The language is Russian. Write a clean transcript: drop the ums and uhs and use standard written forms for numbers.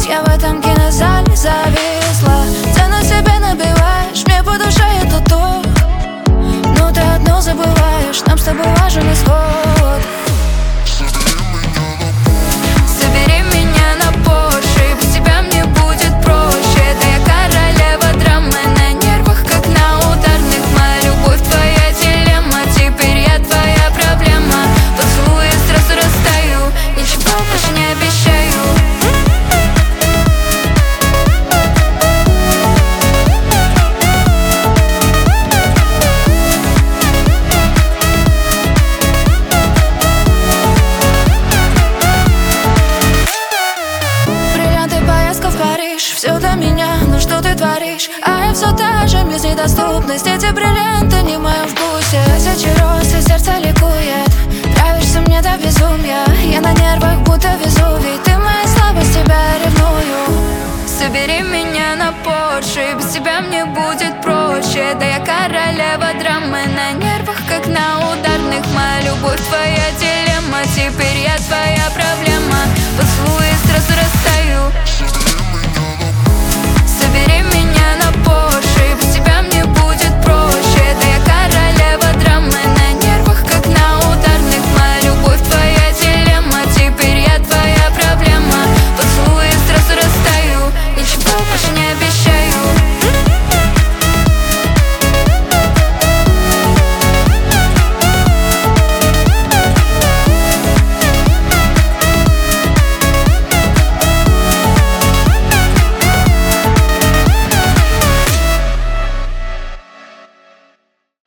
Я в этом кинозале зависла. Цену себе набиваешь, мне по душе это то. Но ты одно забываешь, нам с тобой важен исход. Забери меня на Порше, без тебя мне будет проще. Да я королева драмы, на нервах, как на ударных. Моя любовь, твоя дилемма, теперь я твоя проблема. Поцелуй, я сразу растаю, ничего больше не обещаю. Все для меня, но что ты творишь? А я все та же, без недоступность. Эти бриллианты не в моем вкусе. Тысячи роз, и сердце ликует. Нравишься мне до безумия. Я на нервах, будто Везувий. Ты моя слабость, тебя ревную. Собери меня на Порше, без тебя мне будет проще. Да я королева драмы, на нервах, как на ударных. Моя любовь, твоя дилемма, теперь я твоя проблема.